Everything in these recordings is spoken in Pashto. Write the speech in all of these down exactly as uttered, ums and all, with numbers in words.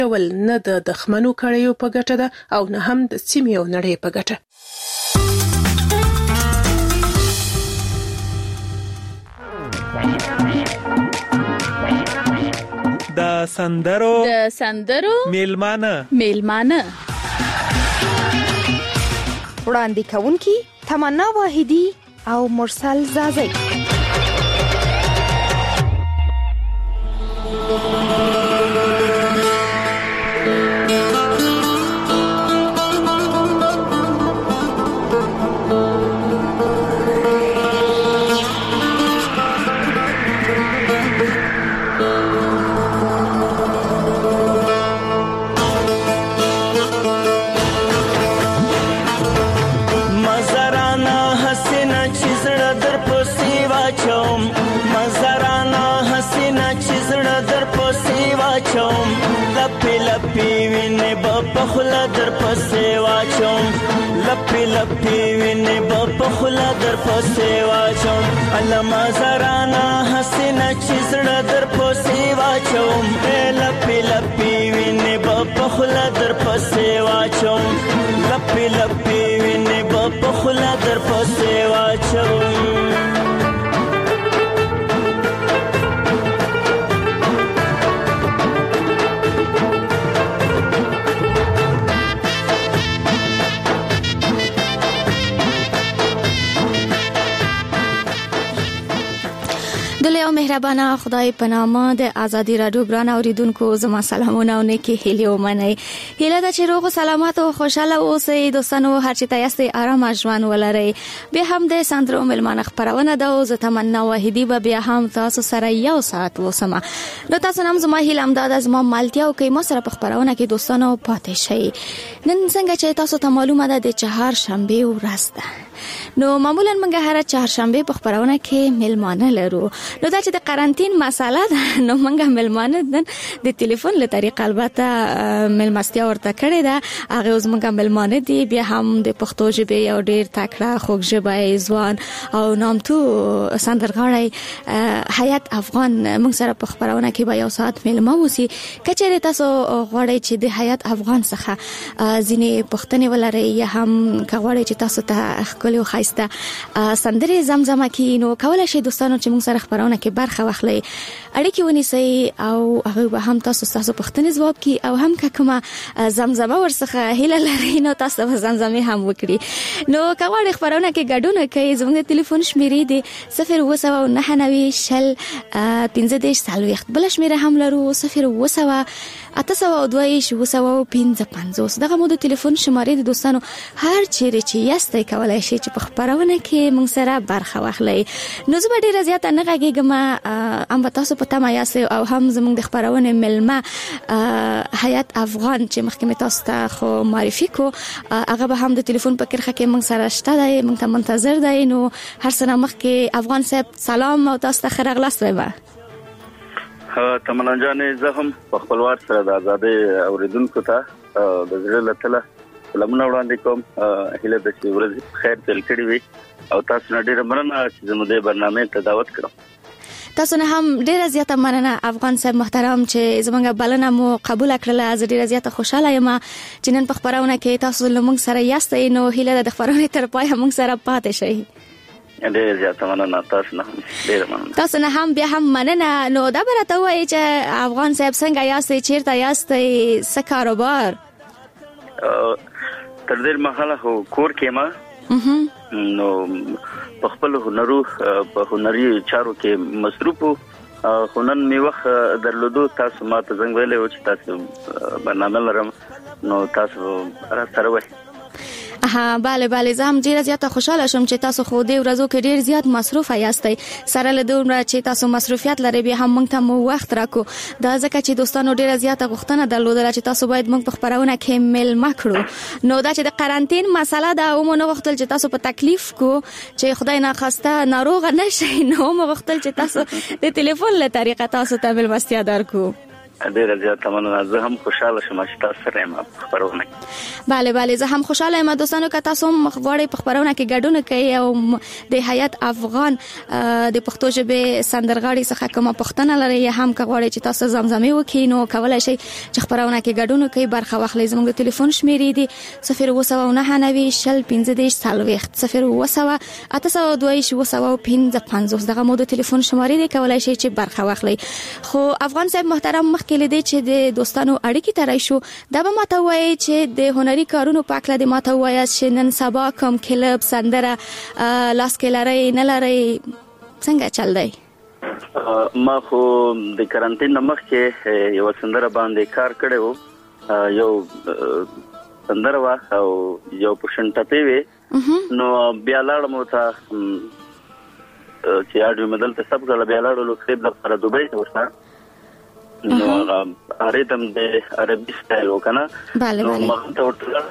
ول نه د دښمنو کړیو په ګټه ده او نه هم د سیمې او نړۍ په ګټه. د سندرو د سندرو میلمانه میلمانه وړاندې کوونکي تمنا واحدی او مرسل زازی. پخلا در پسې واچوم لپی لپی وینې به پخلا در پسې واچوم علما زرانا حسینا چې زړه در پسې واچوم لپی لپی وینې به پخلا در پسې واچوم لپی لپی وینې به پخلا در پسې واچوم. دلې او مهربانه خدای په نامه د ازادي رادیو ګران اوریدونکو زما سلامونه او نیکی هیله ومنئ. هیله ده چې روغ او سلامت او خوشاله اوسئ دوستانو، هر چی تاسو آرام ژوند ولرئ. بیا هم د سندرو ملمانه خبرونه ده او زه تمنا واحدی به بیا هم تاسو سره یو ساعت وسمه. نو تاسو نام زما هیله امداد از ما مالتیا او کې ما سره په خبرونه کې دوستانو پاتې شئ. نن څنګه چې تاسو ته معلومه ده د چهار شنبه ورځ ده، نو معمولا موږ هر چهارشنبه په خبرونه کې ملمانه لرو. نو دا چې د قرنټین مساله ده، نو موږ ملمانه د ټلیفون له طریقه البته ملمستیا ورته کړې ده. هغه اوس موږ ملمانه دي، بیا هم د پښتو ژبې یو ډیر تکړه خوږ ژبې ځوان او نامتو سندرغاړی حیات افغان موږ سره په خبرونه کې به یو ساعت ملمه وسی. کچېره تاسو غواړئ چې د حیات افغان څخه ځینې پښتنې ولرئ یا هم غواړئ چې تاسو ته خپل خاصه سندرې زمزمه کې، نو کولای شئ دوستانو چې موږ سره خبرونه کې برخه واخلئ، اړیکې ونیسئ او هغه به هم تاسو تاسو پښتنې ځواب کی او هم کومه زمزمه ورڅخه هیله لرئ نو تاسو به زمزمه هم وکړي. نو کواړې خبرونه کې ګډون کوي. زموږ ټلیفون شمیرې دي صفر اووه سوه نهه نوي شل پنځه دېرش څلوېښت، بل شمیره هم لرو صفر اووه سوه اته سوه دوه ویشت اووه سوه پنځه پنځوس. دغه مو د ټلیفون شمارې د دوستانو هر چیرې چې یاستئ کولای شئ چې په خبرونه کې موږ سره برخه واخلئ. نو زه به ډیره زیاته نه غږیږم، ام تاسو په تمه یاست او هم زموږ د خبرونه ملمه حیات افغان چې مخکې تاسو ته خو معرفي کو، هغه به هم د ټلیفون په کرخه کې موږ سره شته دی، موږ ته منتظر دی. نو هر څه مخکې افغان صاحب سلام او تاسو ته ښه راغلاست وایم. تمنا جانې زه هم په خپلوار سره د آزادۍ اوریدونکو ته د زړه له تله سلامونه وړاندې کوم. هیله ده چې ورځ خیر تل کړي وي او تاسو نه ډیره مننه چې زموږ د برنامه ته دعوت کړم. تاسو نه هم ډیره زیاته مننه افغان صاحب محترم چې زموږ بلنه مو قبول کړله. زه ډیره زیاته خوشاله یم چې نن په خبرونه کې تاسو له موږ سره یاستئ. نو هیله ده د خبرونه تر پای موږ سره پاتې شئ. ډیره زیاته مننه تاسو نه هم ډیره مننه تاسو نه هم بیا هم مننه. نو دا به راته وایي چې افغان صاحب څنګه یاستئ، چیرته یاستئ، څه کاروبار؟ تر دې مهاله کور کې ما نو په خپل هنرو په هنري چارو کې مصروف وو. هنن می وخت درلودو تاسو ما ته څنګه ویلې و چې تاسو برنامه لرم، نو تاسو را سره وای. ها bale bale زه هم ډیره زیاته خوشاله شوم چې تاسو خو دې ورځو کې ډیر زیات مصروف یاستئ. سره له دومره چې تاسو مصروفیت لرئ بیا هم موږ ته مو وخت راکو. دا ځکه چې دوستانو ډیره زیاته غوښتنه درلودله چې تاسو باید موږ په خبرونه کې ملمه کړو. نو دا چې د قرنټین مسله ده او مو نه غوښتل چې تاسو په تکلیف کو چې خدای نه خواسته ناروغ نشئ، نو مو غوښتل چې تاسو د ټلیفون له طریقه تاسو ته ملمستیا درکو. ډیره زیاته مننه. زه هم خوشاله شوم چې تاسو سره یم په خبرونه. bale bale زه هم خوشاله یم دوستانو که تاسو هم غواړئ په خبرونه کې ګډون کوي او د حیات افغان د پښتو ژبې سندرغاړي څخه کومه پوښتنه لري یا هم که غواړئ چې تاسو زمزمه وکړئ نو کولای شئ چې خبرونه کې ګډون کوي برخه واخلئ. زموږ د ټلیفون شمیرې دي صفر اووه سوه نهه نوي شل پنځه دېرش څلوېښت صفر اووه سوه اته سوه دوه ویشت اووه سوه پنځه پنځوس دغه مو د ټلیفون شمارې دي کولای شئ چې برخه واخلئ. خو افغان صاحب محترم مخکې لیدې چې د دوستانو اړیکې ترای شو دا به ماته وایي چې د هنري کارونو په اړه د ماته وایي چې نن سبا کوم کلب سندره لاس کې لري نه لري څنګه چل دی؟ ما خو د کرانتین مخکې یو سندره باندې کار کړی و، یو سندره وا او یو پوشن ټپې وي نو بیا لاړم ته چې اډو مدل ته سب کله بیا لاړو خپل لپاره دوبۍ ته ورسره نو هغه اړیدم د عربي سټایل وکنه نو ما ته ورته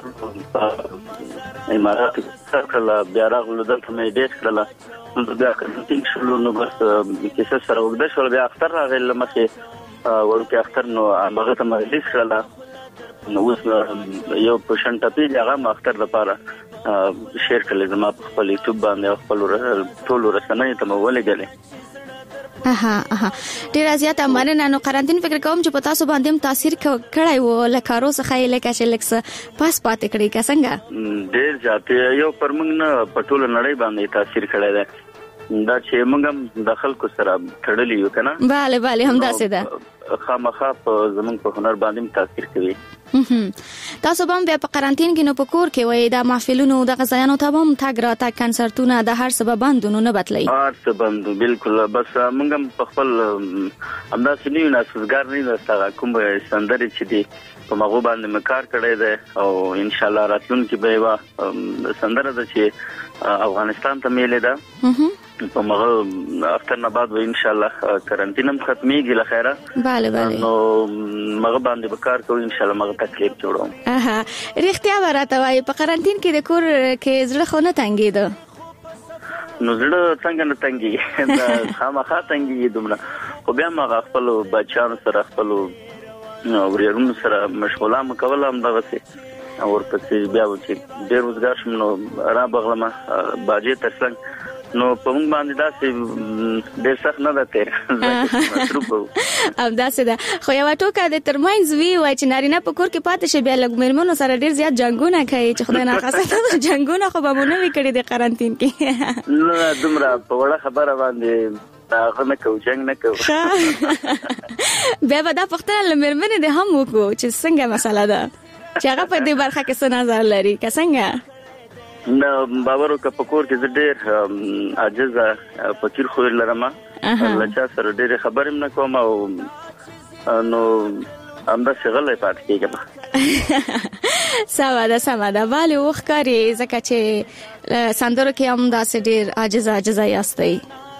امارات څخه کله بیا راغلو دلته مې ډېر کړل نو بیا کرانتین شلو نو بس کیسه سره وګد شو بیا اختر راغلی مخې ورته اختر نو هغه ته مې ریلیز کړل نو اوس یو پوشن ټپې هغه ما اختر لپاره شیر کړل زما په خپل یوټیوب باندې خپل ټول رسنۍ ته مو ولګلې. اها اها ډیر زیات مننه. نو قرنطین فکر کوم چې په تاسو باندې تاثیر کړی و لکارو څخه لکه چې لکس پاس پاتې کړی کا څنګه؟ ډیر زیات یو پر موږ نه پټول نړۍ باندې تاثیر کړی دی دا چې موږ هم د خلکو سره تړلی یو کنه. bale bale هم داسې ده خامخا په زمونږ په هنر باندې تاثیر کوي. تاسو هم په قرنطین کې نو په کور کې وای دا محفلونو د غزایانو ته هم تاګ را تا کنسرتونه د هر سبب بندونو نه بدلی هر سبب بندو بالکل بس موږ هم په خپل همداسې نیو ناسګار نه نستغه کوم سندري چې دی په مغو باندې مکار کړی دی او ان شاء الله راتلونکي به وا سندره ده چې افغانستان ته میلې ده په مغه اختر نه بعد و ان شاء الله کرنټین هم ختميږي لخيره. bale bale نو مغه باندې وکړ کوو ان شاء الله مغه تکلیف جوړوم. اها رښتیا ورته وای په کرنټین کې د کور کې زړه خو نه تنګېده؟ نو زړه څنګه نه تنګي دا خامخا تنګي دومره خو بیا مغه خپل بچانو سره خپل وريرونو سره مشغوله مکول هم دغه سي اور پسې بیا و چې ډېر روزګار شم نو را بغلمه باجې ترڅنګ نو په موږ باندې داسې ډېر سخت نه ده تیر مصروف وو ام داسې ده خو یو ټوکه د ترمنځ وی وای چې نارینه په کور کې پاتې شي بیا لګ مېرمنو سره ډېر زیات جنگونه کوي چې خدای نه خاصه جنگونه خو به مونږ وی کړی د قرنطین کې نو دومره په وړه خبره باندې هغه نه کو جنگ نه کو بیا به دا پختنه لمرمنه ده هم وکړو چې څنګه مسله ده چې هغه په دې برخه کې څه نظر لري که څنګه؟ نو باور وکړه په کور کې زه ډېر عاجزه فقیر خو لرم لچا سره ډېر خبرې نه کوم او نو همدا شغله پات کېږم. سما ده سما ده bale وښکاري ځکه چې سندرو کې هم داسې ډېر عاجزه عاجزه یاستئ.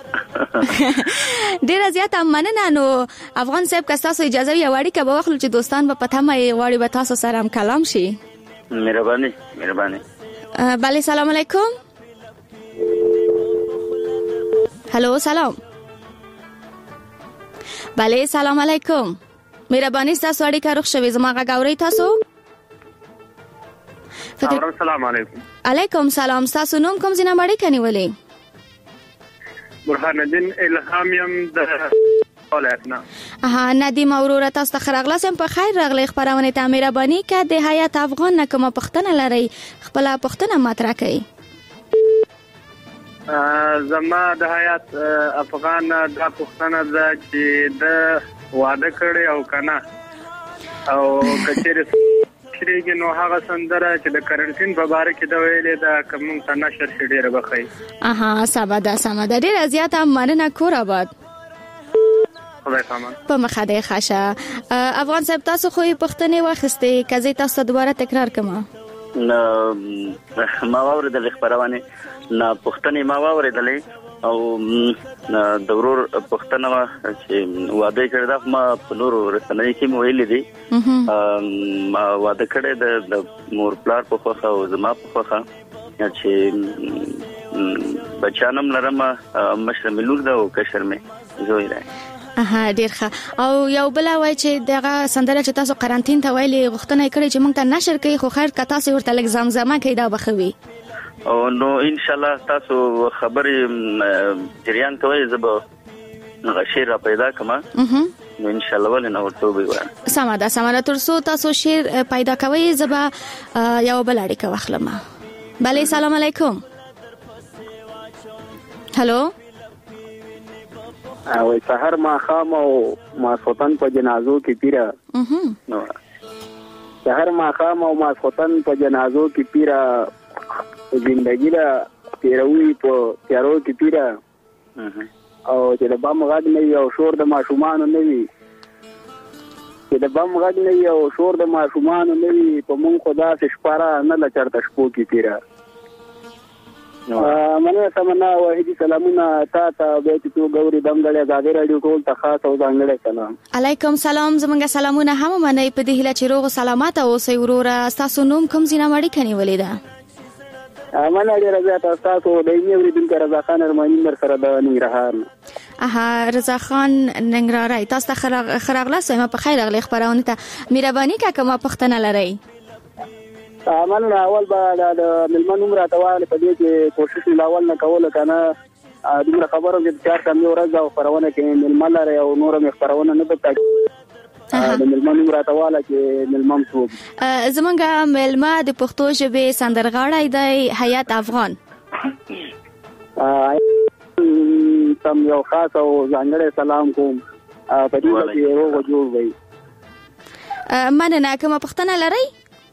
ډیر زیات مننه. نو افغان صاحب که تاسو اجازه وي وړي که به واخلو چې دوستان په پته مې غواړي به تاسو سره هم کلام شي. مهرباني مهرباني. bale سلام علیکم. هلو سلام. bale سلام علیکم. مهرباني تاسو اړیکه روښ شوي زما غږ اورئ تاسو؟ السلام علیکم. علیکم سلام. تاسو نوم کوم ځای نه اړیکه نیولې؟ برهان الدین الهام یم د ولایتنا. اها ندیم اورور تاسو ته راغلاسم په خیر راغلی خبرونه ته مهرباني که د حیات افغان نه کومه پښتنه لري خپل پښتنه مطرح کړئ. زما د حیات افغان د پښتنه د چې د واده کړي او کنه او کچېره شریګ نو هغه سندره چې د کرنټین په باره کې د ویلې د کوم څه نشر شډیره بخای. اها سبا سما د ډیر زیات مننه کور آباد. خدای پامان. په مخه د خاشه افغان صاحب تاسو خو پښتنې واخستې کزې تاسو دوباره تکرار کما. نه ما اوریدل خبرونه نه پښتنې ما اوریدلې او د ورور پښتنه چې واده کړی دا ما په نور رسنۍ کې مو ویلې دي ما واده کړی د مور پلار په خوخه او زما په خوخه چې بچانم لرم مشر ملور دا او کشر مې زوی راي. اها ډیر ښه. او یو بل وای چې دغه سندره چې تاسو قرنټین ته ویلې غوښتنه کړې چې موږ ته نشر کوي، خو خیر که تاسو ورته لږ زمزمه کوي دا بخوي. او نو ان شاء الله تاسو خبرې جریان کوي زب شعر را پیدا کما نو ان شاء الله ولنه ورته وي. سمه ده سمه ده. ترڅو تاسو شعر پیدا کوي زبا یو بل اړیکه واخلم. بله سلام علیکم. هلو او سحر ما خام او ما سوتن په جنازو کې پیرا نو سحر ما خام او ما سوتن په جنازو کې پیرا زندگی را پیروي په تیارو کې پیرا او چې د بام غږ نه وي او شور د ماشومان نه وي چې د بام غږ نه وي او شور د ماشومان نه وي په مونږ خدا سے شپاره نه لچرته شپو کې پیرا. مننه سمنا واحدی سلامونه تا ته بیت تو ګوري دمګړې زاګر اړیو ټول ته خاص او ځانګړې سلام. علیکم سلام. زمونږ سلامونه هم منئ په دې هیله چې روغ سلامات اوسئ. وروره تاسو نوم کوم ځای نه مړی کني ولیدا؟ امانه ډیر زیات تاسو د یې وریدونکو رضا خان ارمانی مر سره د ننګرهار. اها رضا خان ننګرهار. تاسو ته خراغله سم په خیر غلې خبرونه ته مهرباني کا کومه پښتنه لري. امانه اول به د ملمن عمر اتواله په دې کې کوشش لاول نه کوله کنه دغه خبرو چې چار کم یو ورځ او خبرونه کې ملمن لري او نور مې خبرونه نه پتا د ملمن عمر اتواله کې ملمن څو زمونږ ملما د پښتو ژبې سندرغاړی دی حیات افغان. تم یو خاص او ځانګړی سلام کوم په دې کې روغ جوړ وي. مننه. کومه پښتنه لري؟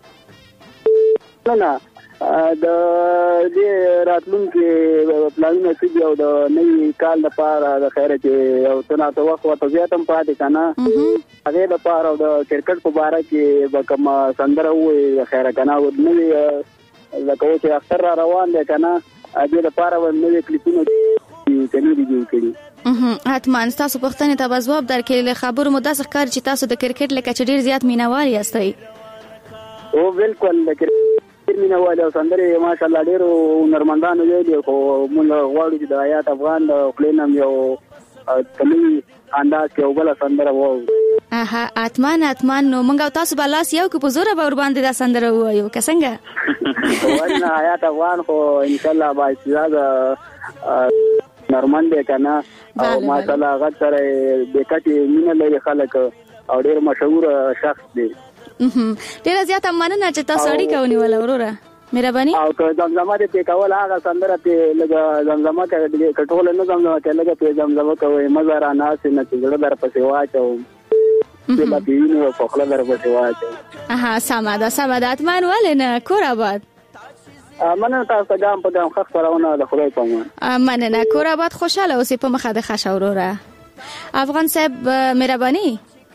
نه د دې راتلونکي پلانونه چې یو د نوي کال لپاره د خیره چې یو څنګه تو وخت ورته زیاتم پاتې کنه هغه د پاره د کرکټ په اړه کې به کوم سندره وي د خیره کنه و نوي لکه چې اختر را روان دي کنه دې لپاره و نوي کلیپونه کني دي جوړ کړي. حتما تاسو پښتنه ته جواب درکړي. خبرو مو داسې ښکار چې تاسو د کرکټ لکه چې ډیر زیات مینوال یاستئ. او بالکل د کرکټ مینوال او سندره ماشاءالله ډیر نرمندانو ویلي خو موږ غواړو چې د حیات افغان د خپلنم یو تلوي انداز کې وبله سندره وو. اها اتمان اتمان. نو موږ تاسو بلاس یو کو په زوره به ور باندې دا سندره وایو که څنګه؟ ورنه حیات افغان خو ان شاء الله با استعداد نرمند کنه او ماشاءالله هغه سره د کټي مینه لري خلک او ډیر مشهور شخص دی. ډیر زیات مننه چې تاسو اړیکه ونیول وروره. مهرباني. او که زمزمه دې کول هغه سندره ته لګا زمزمه کوي کټول نه زمزمه کوي لګا په زمزمه کوي مزه را ناس نه چې زړه در پسې واچو چې با دینو په خپل در پسې واچو. اها سمه ده سمه ده. اتمان ولنه کور آباد. مننه تاسو ګام په ګام خخ سراونه د خدای په امان. مننه. کور آباد خوشاله اوسې په مخه د خښ وروره. افغان صاحب مهرباني.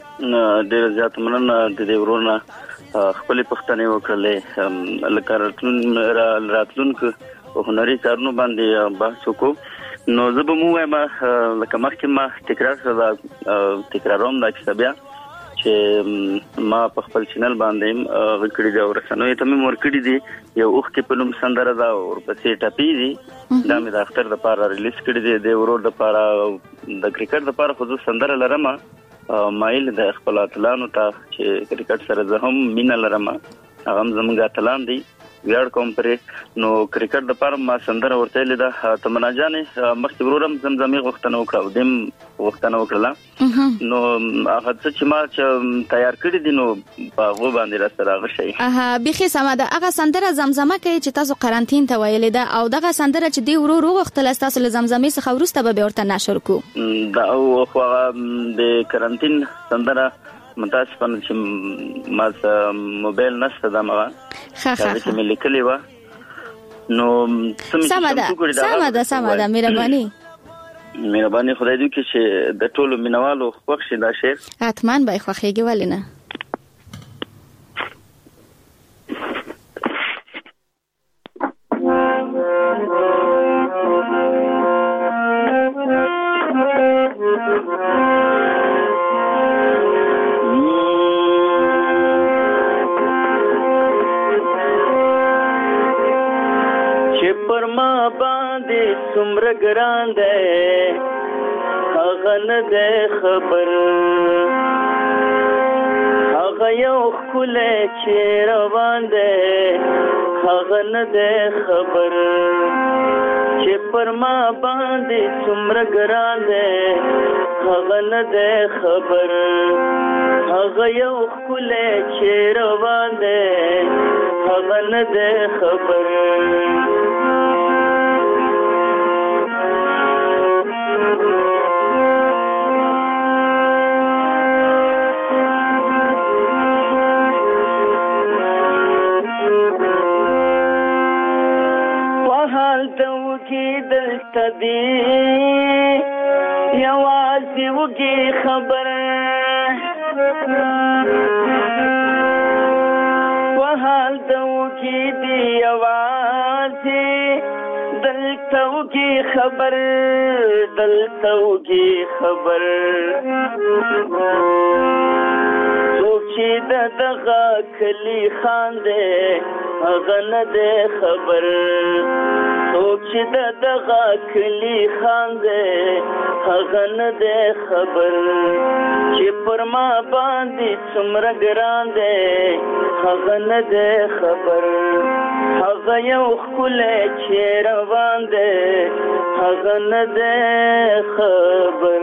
ډیر زیات مننه د دې ورونه خپل پښتنې وکړلې لکه راتلون راتلونکو هنري کارونو باندې بحث وکړو. نو زه به مو وایم لکه مخکې ما تکرار کړه تکراروم دا چې بیا چې ما په خپل چینل باندې غکړې دا ورسنوي ته مې ورکړې دي یو اوخ کې په نوم سندره دا ورپسې ټاپي دي دا مې د اختر د پاره ریلیز کړې دي د ورور د پاره د کرکټ د پاره خو سندره لرم مایل د خپل اتلانو ته چې کرکټ سره زه هم مینه لرم هغه زموږ اتلان دي ویاړ کوم پرې نو کرکټ د پاره ما سندره ورته لیدا تمنا جانې مخکې ورورم زمزمې غوښتنه وکړه دیم غوښتنه وکړه نو هغه چې ما تیار کړی دي نو په غو باندې را سره غشي. اها بيخي سم ده. هغه سندره زمزمه کوي چې تاسو قرنټین ته ویلې ده او دغه سندره چې دی ورور وغوښتل تاسو له زمزمې څخه ورسته به ورته نشر کو دا او خو د قرنټین سندره متاسفانه چې ما موبایل نشته دا مغه ښه ښه چې مې لیکلې و نو سم ده سم ده سم ده. مهرباني مهرباني خدای دې کې چې د ټولو مینوالو خوښ شي دا شعر. حتمان به خوښيږي ولنه. څومره ګران دی هغه نه ده خبر هغه یو ښکلی چې روان دی هغه نه ده خبر چې پر ما باندې څومره ګران دی هغه نه ده خبر هغه یو ښکلی چې روان دی هغه نه ده خبر دلته دی یوازې وږي خبره په حال د وږي دی یوازې دلته وږي خبر دلته وږي خبر څوک چې د دغه کلي خان دی هغه نه دی خبر څوک چې د دغه کلي خان دی هغه نه دی خبر چې پر ما باندې څومره ګران دی هغه نه دی خبر هغه یو ښکلی چې روان دی هغه نه دی خبر.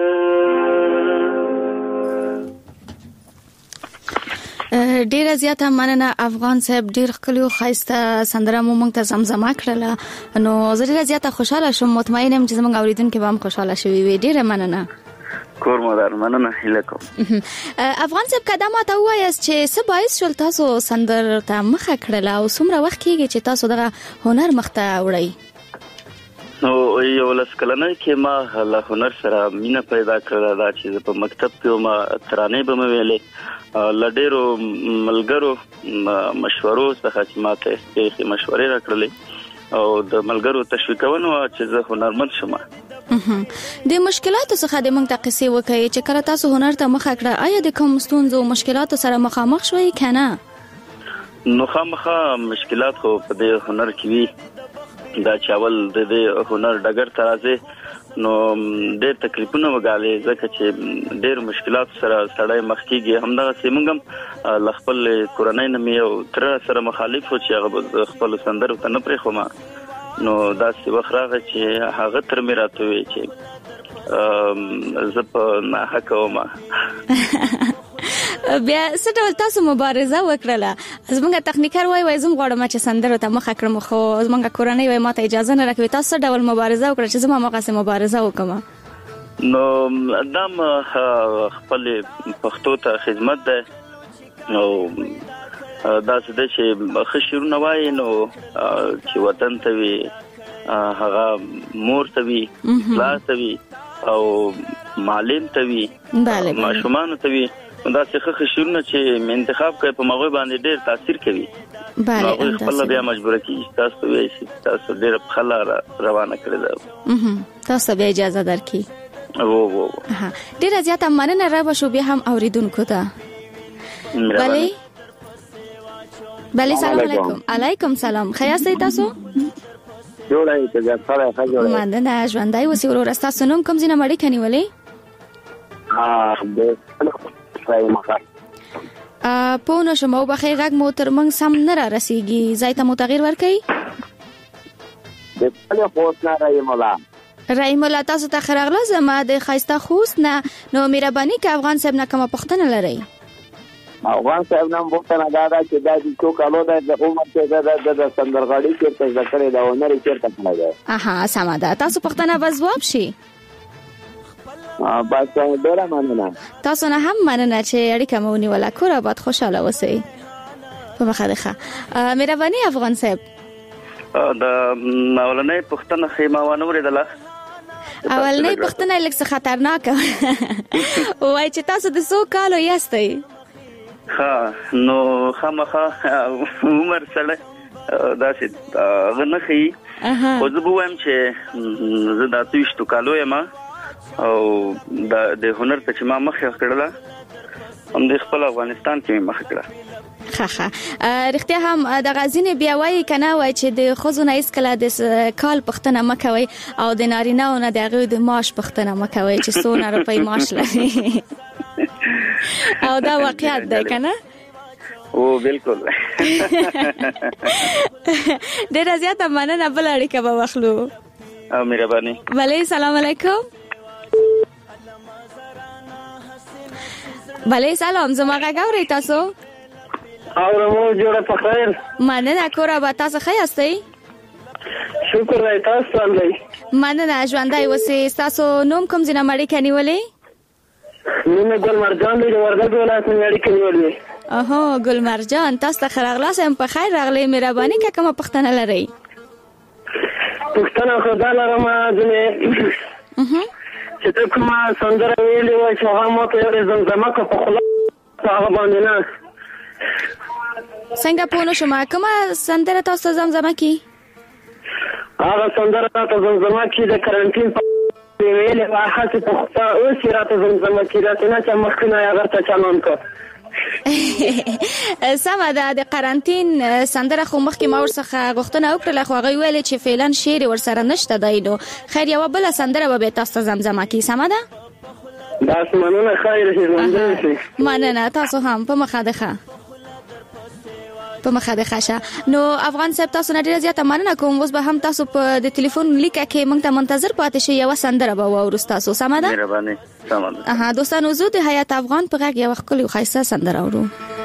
ډیره زیاته مننه افغان صاحب ډیر ښکلی او ښایسته سندره مو موږ ته زمزمه کړله نو زه ډیره زیاته خوشاله شوم مطمئنه یم چې زموږ اوریدونکي به هم خوشاله شوي وي ډیره مننه کور مدار مننه هیله کوم افغان صاحب کدا ماته وایاست چې څه باعث شول تاسو سندر ته مخه کړله او څومره وخت کېږي چې تاسو دغه هنر مخته وړئ نو یو لس کلنۍ کې ما له هنر سره مینه پیدا کړله دا چې په مکتب کې ما ترانې به مې ویلې له ډېرو ملګرو مشورو څخه چې ما ته یې مشورې راکړلې او د ملګرو تشویقونه چې زه هنرمند شم د مشکلاتو څخه د موږ ته قصې وکړئ چې کله تاسو هنر ته مخه کړه آیا د کوم ستونزو مشکلاتو سره مخامخ شوئ که نه؟ نو خامخا مشکلات خو په دې هنر کې وي دا چې اول د دې هنر ډګر ته راځي نو ډېر تکلیفونه وګالي ځکه چې ډېر مشکلات سره سړی مخ کېږي همدغه موږ هم له خپل کورنۍ نه مې یو تره سره مخالف و چې هغه خپل سندرو ته نه پرېښوم نو داسې وخت راغی چې هغه تر مې راته وویل چې زه په ناحقه وم بیا څه ډول تاسو مبارزه وکړله زموږ تخنیکر وای وای زم غواړم چې سندرو ته مخه کړم خو زموږ کورنۍ وای ماته اجازه نه راکوي تاسو څه ډول مبارزه وکړه چې زما مغه مبارزه وکم نو دام خپل پښتو ته خدمت ده نو دا څه ده چې خشرونه وای نو چې وطن ته وي هغه مور ته وي پلار ته وي او معلم ته وي ماشومان ته وي دا څه خشرونه چې انتخاب کوي په مغوي باندې ډېر تاثیر کوي مغوي خپل بیا مجبور کیږي تاسو وایي تاسو ډېر خلا روانه کړی دا تاسو بیا اجازه درکې وو وو ډېر زیاته مننه را بشو بیا هم اوریدونکو ته بله بله سلام علیکم علیکم سلام خیاستئ تاسو جوړای ته ځکه خجوړای مننه ژوندای اوسې ورور تاسو نوم کوم ځینه مړی کني ولې ها د په نو شمو بخې غږ مو تر موږ سم نه را رسیږي ځای ته مو تغیر ورکړئ د خپل خوست نه رحیم الله رحیم الله تاسو ته خراغله زما د خایسته خوست نه نو مهرباني که افغان صاحب نه کومه پوښتنه لرئ افغان صاحب نام پوښتنه دا ده چې دا د څو کالو د عمر څخه د د سندرغاړي کې څه ذکر دا ونر کې څه نه ده اها سم ده تاسو پوښتنه به جواب شي بس ډیره مننه تاسو نه هم مننه چې اړیکه مو نیوله کور آباد خوشاله اوسئ په مخالخه مهرباني افغان صاحب دا اولنې پښتنه خیمه ونه وریدله اولنې پښتنه لږ څه خطرناکه وای چې تاسو د څو کالو یاستئ ها نو خامخا عمر سره دا چې غنخي او زه به وایم چې زه د اتوشتو کالو یم او د هنر ته چې ما مخه کړله هم د خپل افغانستان کې مخ کړه. خخه رښتیا هم د غازین بیا وایي کنه وای چې د خزونه ایس کله د کال پختنه مکوي او د نارینهونه دغه د ماش پختنه مکوي چې څونه روپۍ ماش لري او دا واقعیت ده کنه. او بالکل ډیر زیاته مننه بل اړیکه به واخلو. او مهرباني. بله سلام علیکم. بله سلام زما غاوري تاسو. اورمو جوړه په خیر. مننه کور به تاسو ښه یاستئ؟ شکر دی تاسو څنګه؟ مننه ژوندۍ اوسئ. تاسو نوم کوم ځای نه اړیکه نیولې؟ نوم ګل مرجان دی وردګ ولایت نه اړیکه نیولې. اها ګل مرجان تاسو ته خیرغلاس هم په خیر راغلی. مهرباني که کومه پښتنه لرئ؟ پښتنه خدای لرم ځنه چې ته کومه سندره ویلې وای چې هغه ماته یې زمزمه کو په خلا هغه باندې نه څنګه پونه شما کومه سندره تاسو زمزمه کی؟ هغه سندره تاسو زمزمه کی د کرنټین په ویلې واخه چې په خپل او سیرات زمزمه کی راته نه چې مخکنه یې هغه ته چالان کو. سمه ده د قرنټین سندره خو مخکې ما ورڅخه غوښتنه وکړله خو هغوی ویلې چې فعلا شعر ورسره نشته دی نو خیر یوه بله سندره به بیا تاسو ته زمزمه کړي. سمه ده؟ داسې مننه خیر شي ژوندی شي. مننه تاسو هم په مخه ده ښه په مخه ده ښه شه. نو افغان صاحب تاسو نه ډېره زیاته مننه کوم. اوس به هم تاسو په د ټلیفون لیکه کې موږ ته منتظر پاتې شئ. یوه سندره به واورو ستاسو. سمه ده؟ مهرباني. سمه ده. اها دوستانو زه د حیات افغان په غږ یوه ښکلې او ښایسته سندره اورو.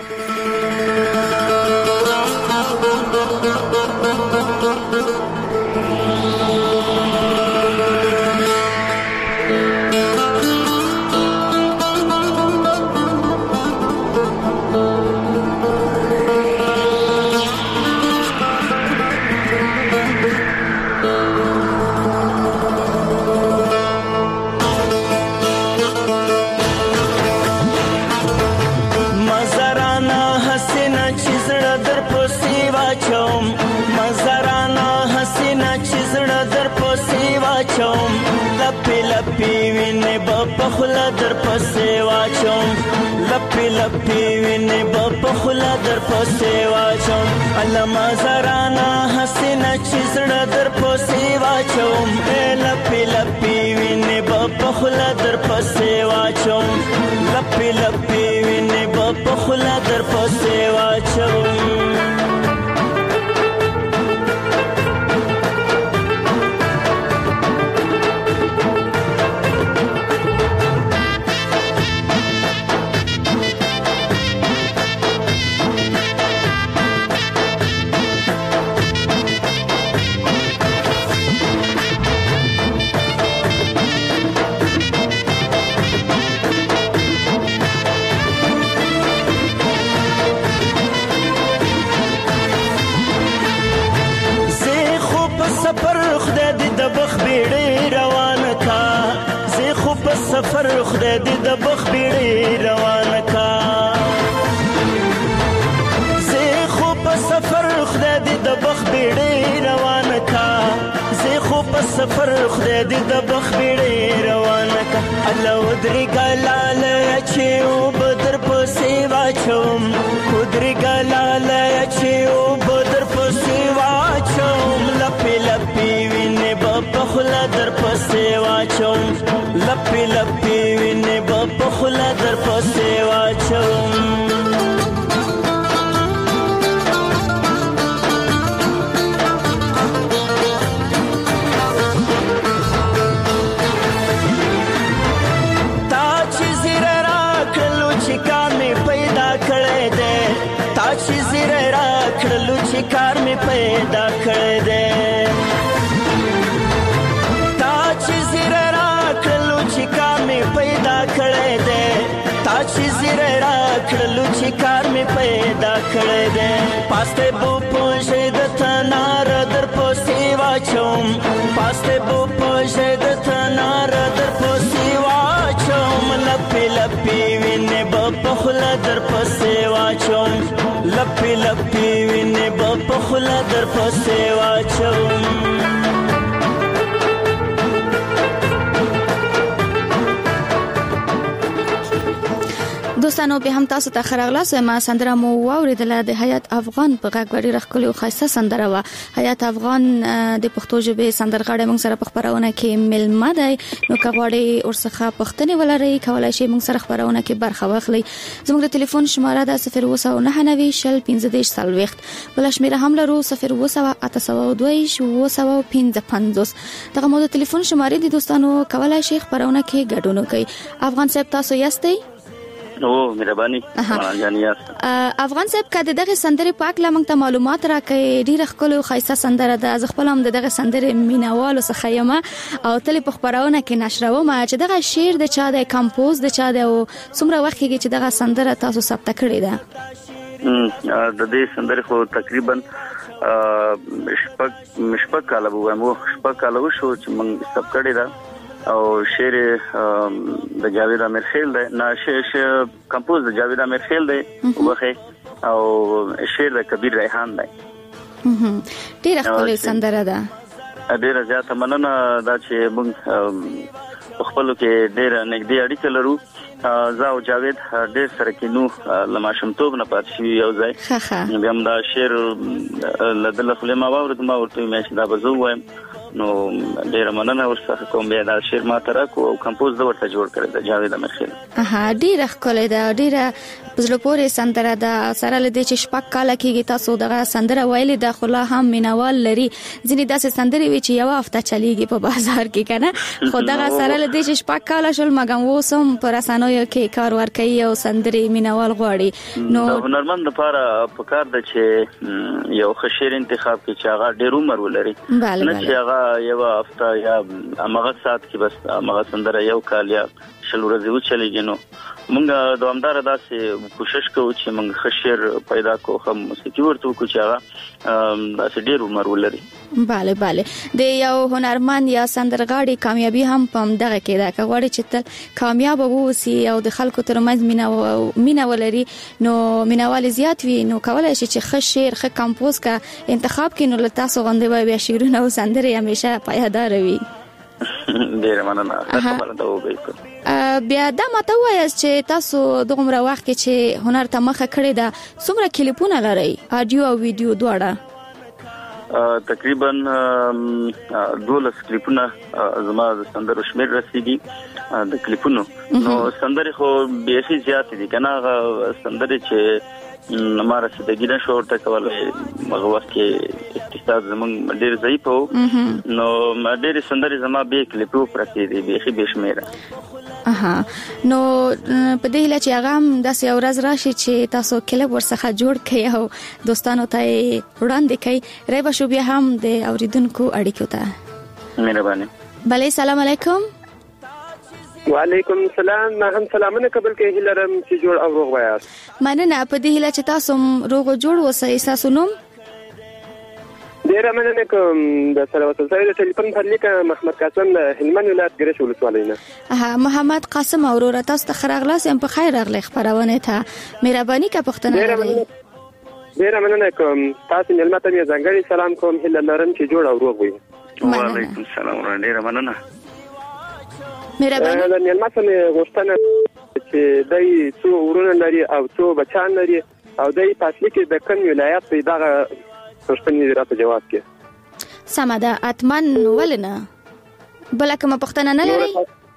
لپی لپی وینې به په خوله در پسې واچوم لپی لپی وینې به په خوله در پسې واچوم علما زرانا حسینه چې زړه در پسې واچوم لپی لپی وینې به په خوله در پسې واچوم لپی لپی وینې به په خوله در پسې واچوم. سفر خدای دې د بخ بیړې روانه کا زه خو په سفر خدای دې د بخ بیړې روانه کا زه خو په سفر خدای دې د بخ بیړې روانه کا الله ودري ګلال چې او بدر په سیوا چوم ودري ګلال چې او بدر په سیوا چوم لپی لپی وینې په خلا در په سیوا چوم لپی لپی وینې په خلا در په سیوا چوم. تا چې زیره راکړلو چې کار مې پیدا کړی دی تا چې زیره راکړلو چې کار مې پیدا کړی دی پیدا کړی دی تا چې زیره راکړلو چې کار مې پیدا کړی دی پاسته بو پوښې د تنار در پسې واچوم پاسته بو پوښې د تنار در پسې واچوم لپی لپی وینې په خوله در پسې واچوم لپی لپی وینې په خوله در پسې واچوم. دوستانو به هم تاسو ته خراغلاس ما سندره مو واوریدله د حیات افغان په غږ وړي رخکلو خاصه سندره وا. حیات افغان د پښتو ژبې سندرغاړي موږ سره په خبرونه کې ملما دی، نو کغواړي ورڅخه پښتنې ولري کولای شي موږ سره خبرونه کې برخه واخلي. زموږ د ټلیفون شماره ده صفر اووه سوه نهه نوي شل پنځه دېرش څلوېښت، بل شمیره هم لرو صفر اووه سوه اته سوه دوه اووه سوه پنځه پنځوس. دغه مو د ټلیفون شماره دي دوستانو، کولای شي خبرونه کې ګډون وکړي. افغان صاحب تاسو یاستئ؟ او مهرباني جانیاس. افغان صاحب کده دغه سندره پاک لمنګ ته معلومات راکې ډیره خپل خاصه سندره ده. ز خپل هم دغه سندره مینوال څخه یم او تل په خبرونه کې نشروم چې دغه شعر د چا د کمپوز د چا د څومره وخت کې چې دغه سندره تاسو ثبت کړی ده. د دې سندره خو تقریبا شپږ شپږ کاله وو شپږ کاله شو چې موږ ثبت کړی ده او شعر د جاوید امیر خیل دی، نه شعر کمپوز د جاوید امیر خیل دی وبخه او شعر د کبیر ریحان دی. ډیره خپل سندره ده. ډیره زیاته مننه دا چې موږ خپل کې ډیره نږدې اړیکه لرو. زه او جاوید ډیر سره کې نو لماشمتوب نه پات شي یو ځای. بیا هم دا شعر لدل خپل ما ورته ما ورته مې دا بزو وایم نو ډیر مننه ورڅخه کوم. بیا دا شعر ما تر کو او کمپوز د ورته جوړ کړی د جاوید امیر خیل. اها ډیر خپل ده، ډیره بزله پورې سندره ده. سره لدې چې شپږ کاله کېږي تاسو دغه سندره ویلې د خلا هم مینوال لري. ځینې داسې سندري وي چې یو هفته چلیږي په بازار کې کنه، خو دغه سره لدې چې شپږ کاله شول مګم وسم پر اسانو کې کار ورکوي او سندري مینوال غواړي. نو هنرمند لپاره پکار ده چې یو ښه شعر انتخاب کړي چې هغه ډیر عمر ولري، نه چې هغه یو هفته یا هغه سات کې بس هغه سندره یو کال یا شل ورځې وچلېږي. نو موږ دوامدار داسې کوشش کوو چې موږ ښه شعر پیدا کوو، ښه موسیقي ورته وکړو چې هغه داسې ډېر عمر ولري. بله بله د یو هنرمند یا سندرغاړي کامیابي هم په همدغه کې ده. که غواړي چې تل کامیاب واوسي او د خلکو ترمنځ مینه ولري نو مینوال زیات وي، نو کولای شي چې ښه شعر ښه کمپوز کا انتخاب کړي، نو له تاسو غوندې به بیا شعرونه او سندرې همیشه پایدار وي. ډېر مننه. خبره ده وګورئ. بیا دا ماته وایاست چې تاسو دغه وخت کې چې هنر ته مخه کړی ده څومره کلیپونه لرئ، اډیو او ویډیو دواړه؟ تقریبا دولس کلیپونه زما د سندرو شمیر رسیدي د کلیپونو. نو سندرې خو بیخي زیات دي کنه، هغه سندرې چې ما رسیدګی نه شو ورته کولای. هغه وخت کې اقتصاد زمونږ ډېر ضعیف وو، نو ډېرې سندرې زما به کلیپو پرتې دي بیخي بې شمېره. اها نو په دې هیله چې هغه هم داسې یو ورځ راشي چې تاسو کلیپ ورڅخه جوړ کړئ او دوستانو ته یې وړاندې کړئ. ری به شو بیا هم د اوریدونکو اړیکو ته. مهرباني. بله سلام علیکم. وعلیکم السلام. ما هم سلامونه قبل کې هیلرم چې جوړ او روغ وایاست. مننه. په دې هیله چې تاسو روغ او جوړ اوسئ. تاسو نوم؟ ډیره مننه کوم. د سره وصل سره د ټلیفون پر لیک محمد قاسم د هلمند ولایت ګرش ولسوالۍ نه. ها محمد قاسم اورور تاسو ته خراغلاس ام په خیر راغلی خبرونه ته. مهرباني کا پښتنه لري. ډیره مننه کوم. تاسو ملمت ته ځانګړي سلام کوم. هله لرم چې جوړ او روغ وي. وعلیکم السلام. ډیره مننه. مهرباني. د ملمت ته غوښتنه چې دای څو ورونه لري او څو بچان لري او دای پاتې کې د کوم ولایت په دغه پښتني راته جواب کې. سمه ده. اتمن ولنه بل کومه پښتنه نه لري؟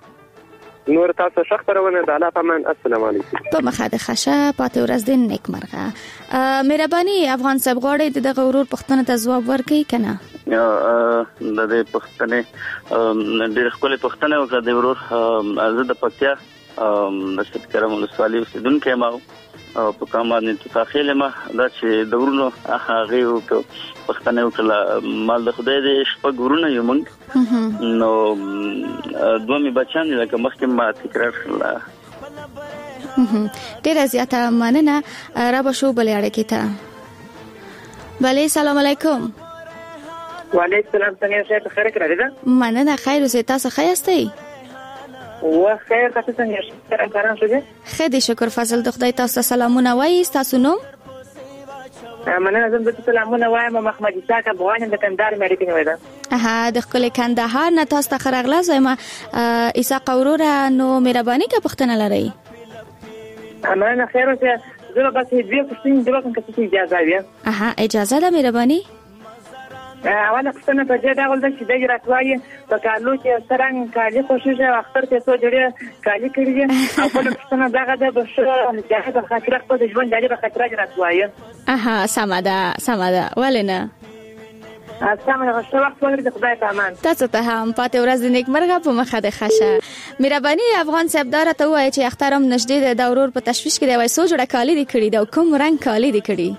نور تاسو ښه خبرونه د الله پامان. السلام علیکم. په مخه د خشه پاتې ورځ دین نیک مرغه. مهرباني افغان صاحب غواړي دغه ورور پښتنه ته جواب ورکړي کنه؟ د دې پښتنه ډېر خپل پښتنه او د ورور زه د پکتیا د ستکرم ولسوالۍ اوسیدونکی یم او په کوم باندې تاخیل ما دا چې د ورونو هغه یو پښتنه وکړه مال د خدای دې شپږ ورونه یو موږ نو دوه می بچان لکه مخکې ما تکرار کړل. ډیره زیاته مننه. را به شو بلې اړیکې ته. بله سلام علیکم. وعلیکم السلام. څنګه یې خیر کړی ده؟ مننه خیر اوسئ. تاسو ښه یاستئ؟ و خیر تاسو څنګه یاست؟ کاران شوه؟ ښه دي شکر فضل د خدای. تاسو سلامونه وایي. تاسو نوم؟ مننه. زه د سلامونه وایم. محمد اسحاق افغان د کندهار مې ریټینګ وایدا. اها د خپل کندهار نه تاسو ته خراغلاس وایم. اسحاق اورور نو مهرباني کا پښتنه لري. مننه خیر اوسه. زه به دې پوښتنې د وکم کڅ اجازه وي. اها اجازه ده مهرباني. اوله پوښتنه په دې ډول ده چې د راتوي په کالو کې سرنګ کالي خوشیږي اختر ته څو جوړه کالي کړی دي او په پوښتنه دغه د بشره د خاطر خپل ژوند د خاطر راتوي. اها سماده سماده ولنه سمه غوښتل وخت ولري خدای ته امان. تاسو ته هم پاتې ورځ د نیکمرغه په مخه ده ښه. مهرباني افغان صاحب دار ته وایي چې اخترم نږدې د دورور په تشویش کې دی وای څو جوړه کالي دي کړی دا کوم رنگ کالي دي کړی.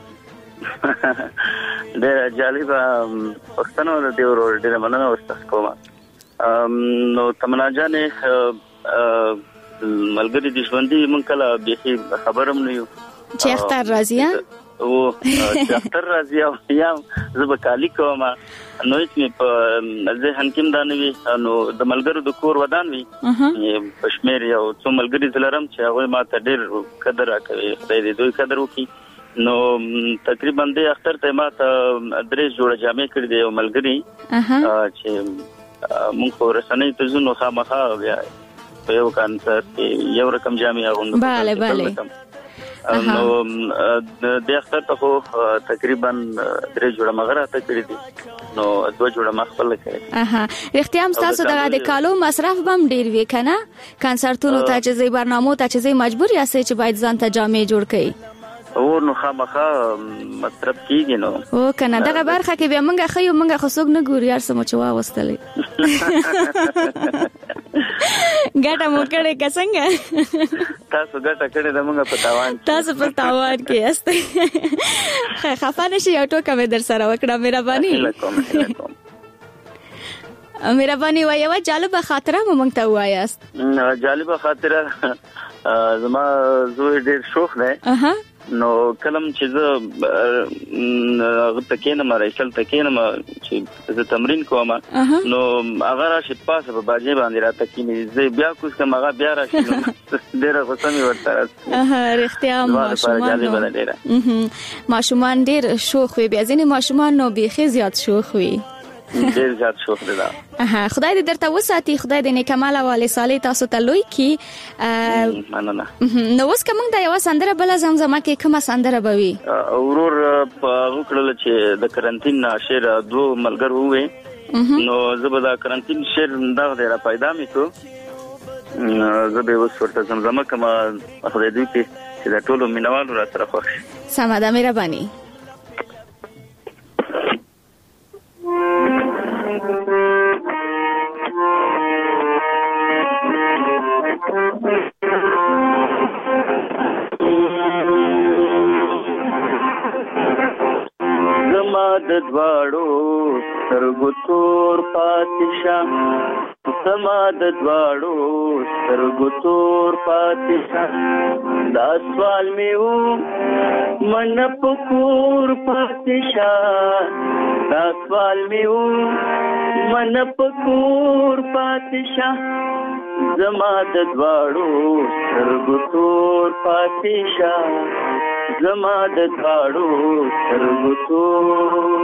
ډېر جالب پښتنو د دې ورور ډېر مننه وستاسو کوم. نو تمنا جانې ملګری د ژوندۍ مونږ کله به خبرم نه یو چې اختر راځي او چې اختر راځي او یا زب کالی کوم نو چې په ذهن کې دانوي نو د ملګرو د کور ودان وي پښمیر یو څو ملګری زلرم چې هغه ما ته ډېر قدر راکوي خدای دې دوی قدر وکړي. نو تقریبا د اختر ته ما ته درې جوړه جامې کړې دي او ملګری چې موږ ورسنۍ ته زنو خامخا بیا په یو کانسرت کې یو رقم جامې اغوندم. bale bale نو د اختر ته خو تقریبا درې جوړه مغره ته کړې دي نو دوه جوړه مخبل کړې. اها رښتیا هم تاسو د کالو مصرف بم ډیر وی کنه کنسرتونو ته چې زی برنامو ته چې زی مجبور یاست چې باید ځان ته جامې جوړ کړئ او نو خامخا مطلب کیږي نو او کنه دغه برخه کې بیا مونږه خيو مونږه خصوګ نه ګوري یار سم چې وا وستلې ګټه مو کړې کڅنګ تاسو ګټه کړې د مونږه په تاوان تاسو په تاوان کې یاست خفانه شي یو ټوکه مې در سره وکړه مهرباني مهرباني وایو جالبه خاطره مو مونږ ته وایاست. جالبه خاطره زما زوی ډېر شوخ دی نو کلم چې زه هغه تکینه ما راشل تکینه ما چې زه تمرین کوم نو هغه راشي پاسه په باجې باندې را تکینه زه بیا کوم هغه بیا راشي ډېر غوسه مې ورته اها رښتیا ماشومان ماشومان ډېر شوخ وي بیا ځینې ماشومان نو بیخي زیات شوخ وي ډېر زیات شوخ دي. اها خدای دې درته وساتي خدای دې نیکمال او صالح تاسو ته لوی کی مننه. نو اوس کوم د یو سندره بل زمزمه کې کومه سندره بوي اورور په وکړل چې د کرنټین شعر دوه ملګر وې نو زه به د کرنټین شعر دا ډېر پیدا میکو زه به اوس ورته زمزمه کوم خدای دې کې چې د ټولو مینوالو را سره خوښ سمه ده مهرباني. زما د دواړو سترګو تور پاتې شه زما د دواړو سترګو تور پاتې شه دا سوال مې و من په کور پاتې شه دا سوال مې و من په کور پاتې شه زما د دواړو سترګو تور پاتې شه زما د دواړو سترګو تور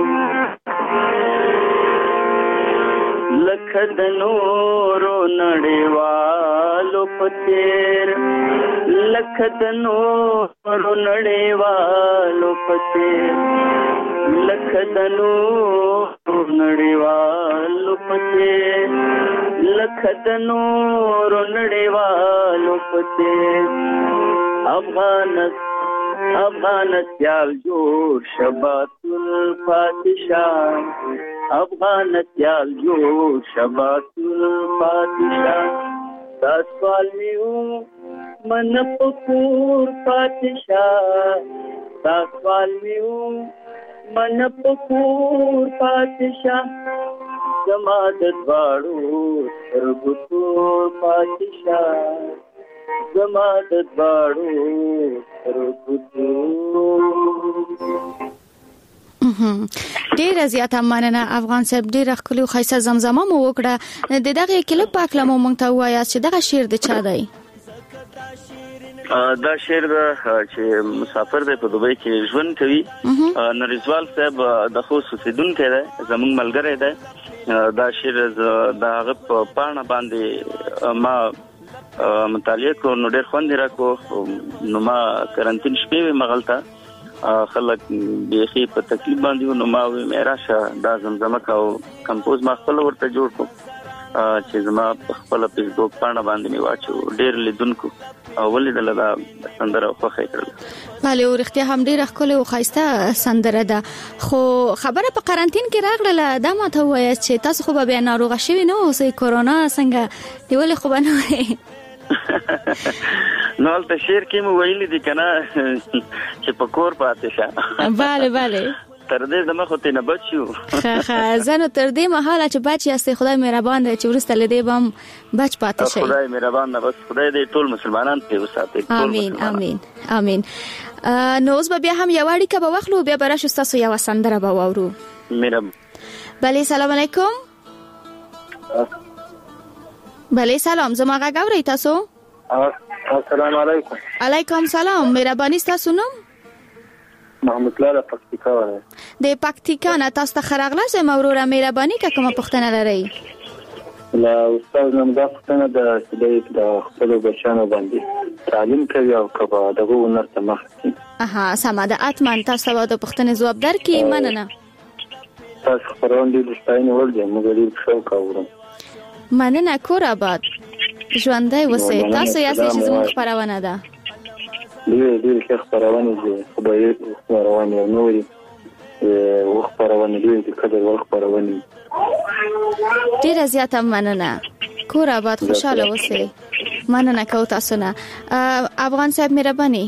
لکه د نورو نړیوالو په څېر لکه د نورو نړیوالو په څېر لکه د نورو نړیوالو په څېر لکه د نورو نړیوالو په څېر افغانستان افغانستان جوړ شباتل پاتشان افغانستان جوړ شباتل پاتشان سوال میو من پکور پاتشان سوال میو من پکور پاتشان زما د دواړو سترګو تور پاتشان زما د دواړو سترګو تور. ډیره زیاته مننه افغان صاحب ډیره ښکلي او ښایسته زمزمه مو وکړه د دغه کلیپ په اړه مو موږ ته ووایاست چې دغه شعر د چا دی؟ دا شعر چې مسافر دی په دوبۍ کې ژوند کوي نریزوال صاحب د خوست اوسیدونکی دی زموږ ملګری دی دا شعر د هغه په پاڼه باندې ما مطالعه کو نو ډېر خوند راکو نو ما کرنټین شپې مغلتا خلک بيخي په تکلیف باندې نو ما وی مېراشه دا زمزمه او کمپوز ما خپل ورته جوړ کو چې زما خپل فیسبوک باندې باندې می واچو ډېر لیدونکو ولیدل دا سندره خو خې کړل. بله ورختیا هم ډېر ښکلې او ښایسته سندره ده خو خبره په قرنټین کې راغله دا ماته وایي چې تاسو خو به بیا ناروغه شوي نه اوسئ کورونا څنګه نیولې خو به نه وایي نو البته شعر کې مو ویلي دي کنه چې په کور پاتې شه. bale bale تر دې دمه خو ته نه بچو. خا خا زنه تر دې مهاله چې بچ یاستې خدای مهربان دی چې ورسته لدی بم بچ پاتې شي. خدای مهربان نه بس خدای دې ټول مسلمانان په وساتي. امين امين امين. نو اوس به بیا هم یو اړیکه به واخلو بیا به راشو تاسو یو سندره به واورو. مهربان. بله سلام علیکم. بله سلام زما غږ اورئ تاسو؟ السلام علیکم. علیکم سلام. مهرباني تاسو نوم؟ محمد الله پکتیکا وره. د پکتیکا نه تاسو ته خراغله زم اوروره مهرباني که کومه پښتنه لرئ؟ لا استاد نن دا پښتنه د د خپل بچانو باندې تعلیم کوي او کبا دغه ونرته مخکې. اها سمه ده اتمن تاسو به د پښتنې جواب درکې مننه. تاسو خبرونه دي ستاینه ول دي موږ دې شو کاورم. مننه کور آباد. ژوندۍ اوسئ. تاسو یاستئ چې زموږ خبرونه ده. دې دې ښه خبرونه دي خدای خبرونه نوري او خبرونه دي چې کله ور خبرونه ډیره زیاته مننه. کور آباد خوشاله اوسئ. مننه کو تاسو نه. افغان صاحب مهرباني.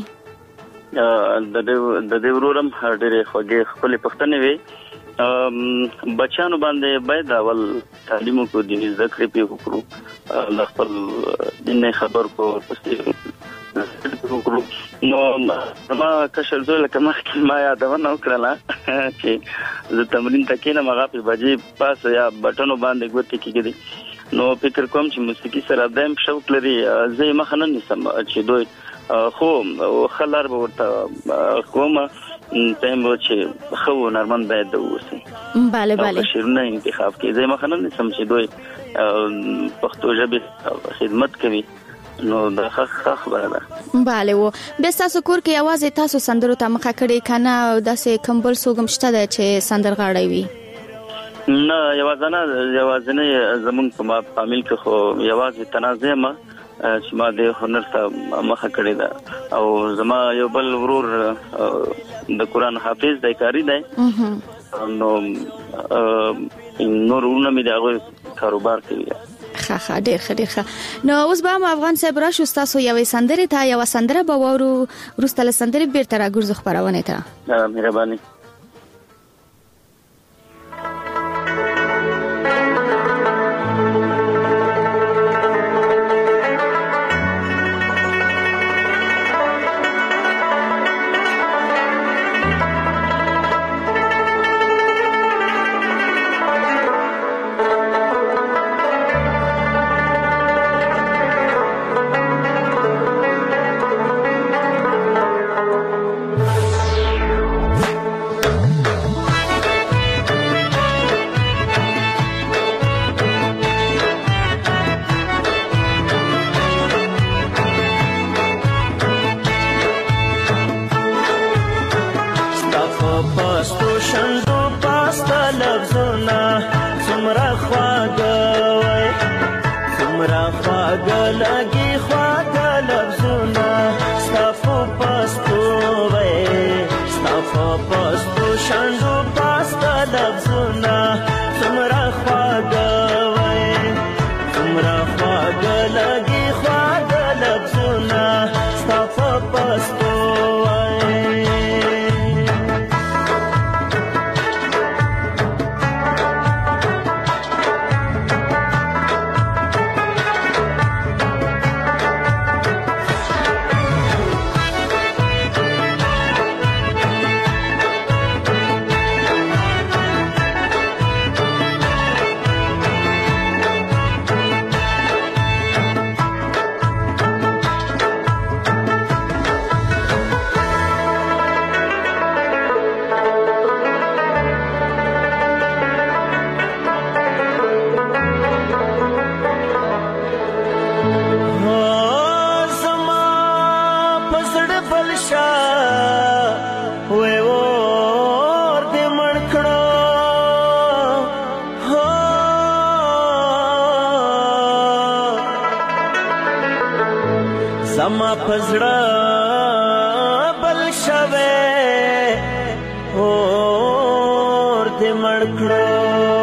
د دې د دې ورورم ډېر خوږه خپل پښتنې وي بچانو باندې باید اول تعلیم کو دي ذکر په وکړو د خپل دین خبر کو پسې وکړو. نو ما کشر زول کما ما یادونه وکړه چې زه تمرین تکینه مغه په بجې پاس یا بټنو باندې ګوتې کېږي نو فکر کوم چې موسیقي سره دایم شوق لري زه مخ نه نسم چې دوی خو خلار به ورته کومه تایم و چې خو نرمن باید اوسي. bale bale شیرونه انتخاب کې زه مخ نه نسم چې دوی پښتو ژبه خدمت کوي نو دا ښه خبره ده. bale و به تاسو کور کې आवाज تاسو سندرو ته مخه کړی کنه داسې کمبل سوګم شته ده چې سندرغاړی وي؟ نه یوازنه یوازنه زمون په فامیل کې خو یوازې تنازع ما چې ما د هنر ته مخه کړی ده او زما یو بل ورور د قران حافظ دی کاری دی نو نور ورونه مې دغه کاروبار کوي. ښه ښه ډېر ښه ډېر ښه. نو اوس به هم افغان صاحب راشو تاسو یوې سندرې ته یوه سندره به واورو وروسته له سندرې بیرته راګرځو خپرونې ته. مهرباني. پزړه بل شوه اور دې مړ کړو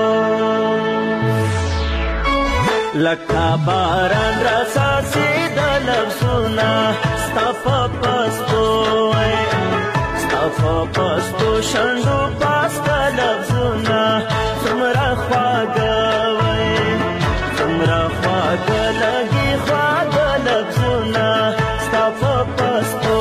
لکه باران را ساسي د لفظونه ستا په پستو ستا په پستو شنډو پاسته لفظونه څومره خواږه وای څومره خواږه لګي خواږه لفظونه ستا په پستو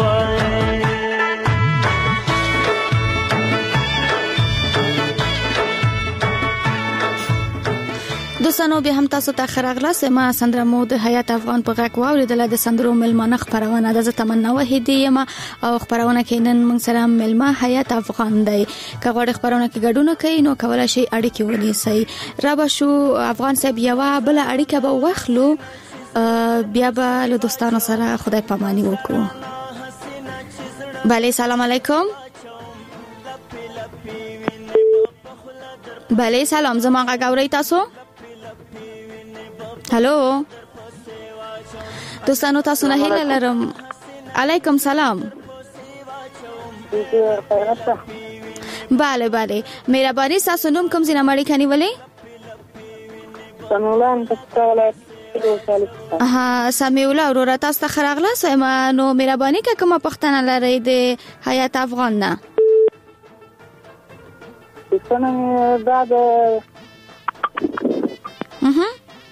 دوستانو بیا هم تاسو ته خراغلاس ما سندره مو د حیات افغان په غږ واوریدله د سندرو ملمانه خبرونه د تمنا وحیدی یم او خبرونه کې نن موږ سره ملما حیات افغان دی که غواړئ خبرونه کې ګډون کوي نو کولای شئ اړیکې ونیسئ را به شو افغان صاحب یوه بله اړیکه به واخلو بیا به له دوستانو سره خدای پاماني وکړو بله سلام علیکم بله سلام زما غږ اورئ تاسو هلو دوستانو تاسو نه هیله لرم علیکم سلام بله بله مهرباني تاسو نوم کوم ځای نه مړی کني ولې سمیولا ها سمیولا ورور تاسو ته خراغله سم نو مهرباني که کومه پښتنه لري د حیات افغان نه څنګه دا د اها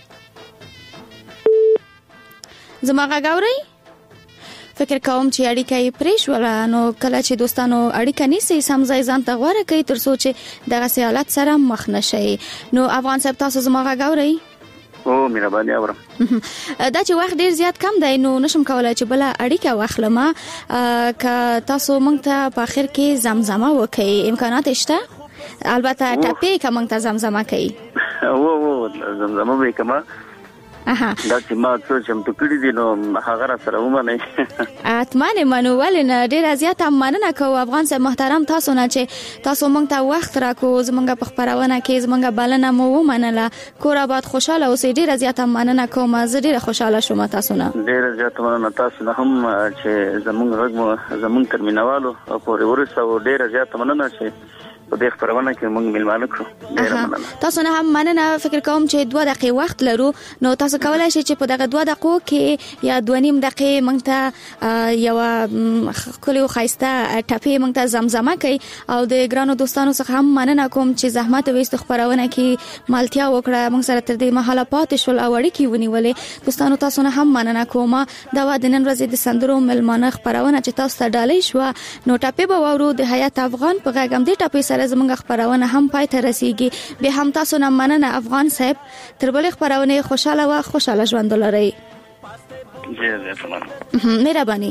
زما غاوري فکر کوم چې اړیکه یې پریش ولا نو کله چې دوستانو اړیکه نیسي سم ځای ځان ته غوړه کوي تر څو چې دغه سیالات سره مخ نشي نو افغان صاحب تاسو زما غاوري او مهرباني اورم دا چې وخت ډیر زیات کم دی نو نشم کولای چې بل اړیکه واخلم ک تاسو مونږ ته په اخر کې زمزمه وکړي امکانات شته البته ټاپي کوم ته زمزمه کوي او او زمزمه به کما اها دا چې ما څه چې ته کړی دي نو هغه را سره ومنه اتمنه منول نه ډیر زیات مننه کوم افغان صاحب محترم تاسو نه چې تاسو مونږ ته وخت راکو زمونږ په خبرونه کې زمونږ بلنه مو ومنله کور آباد خوشاله اوسئ ډیر زیات مننه کوم زه ډیر خوشاله شوم تاسو نه ډیر زیات مننه تاسو نه هم چې زمونږ غږ زمونږ ترمینوالو او پورې ورسو ډیر زیات مننه چې په دې خبرونه کې موږ ملمانه کړو ډیر مننه تاسو نه هم مننه فکر کوم چې دوه دقیقې وخت لرو نو تاسو کولای شئ چې په دغه دوه دقیقو کې یا دوه نیم دقیقې موږ ته یو کلی خایسته ټاپي موږ ته زمزمه کوي او د ګرانو دوستانو څخه هم مننه کوم چې زحمت وېست خبرونه کې مالتیا وکړه موږ سره تر دې مهاله پاتې شول او اړیکې ونیولې دوستانو تاسو نه هم مننه کوم دا و د نن ورځې د سندرو ملمانه خبرونه چې تاسو ته ډالۍ شو نو ټاپي به وورو د حیات افغان په غږم دې ټاپي زمونږ خبرونه هم پای ته رسیږي به هم تاسو نه مننه افغان صاحب تر بل خبرونه خوشاله و خوشاله ژوند ولرئ ډیر زیات مننه مهرباني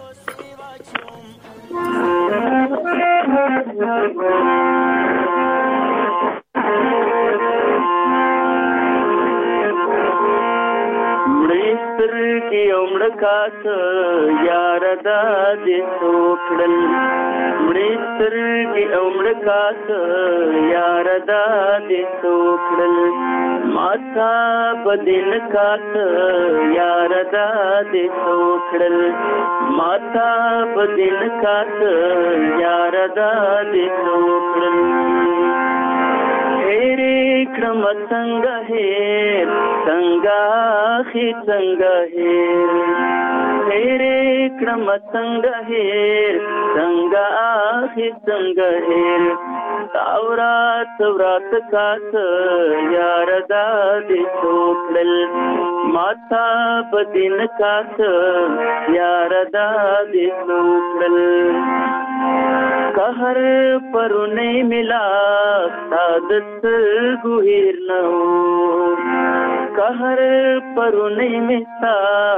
مړستر کې عمر کاس یار دا دې څوکړل مړستر کې عمر کاس یار دا دې څوکړل ماتا بدن کاس یار دا دې څوکړل ماتا بدن کاس یار دا دې څوکړل هېرې کړم څنګه هېر څنګه خې څنګه هېر هېرې کړم څنګه هېر څنګه خې څنګه هېر تاورات ورات کاس یار دا دې څوکړل ماتا بدن کاس یار دا دې څوکړل कहर परुने मिला सादत गुहिर न हो कहर परुने मिला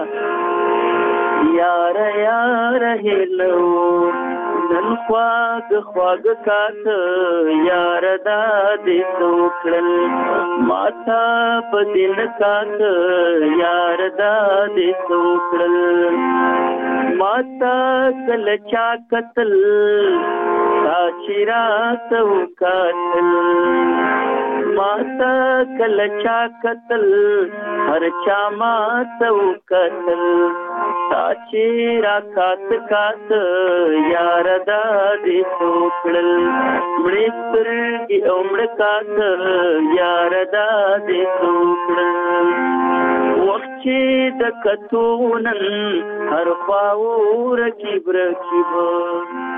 यार यार हिल हो नन ख्वाग ख्वाग कात यार दा दे सोकड़ल माथा पदिन कात यार दा दे सोकड़ल माता कल चा कतल साचिरा तो कातल माता कल चा कतल हर चा मा तो कतल چې را کات کات یار دا دې څوکړل مړې سترګې او مړ کات یار دا دې څوکړل وخت چې د کتو نن هر خوا ورکیب رکیب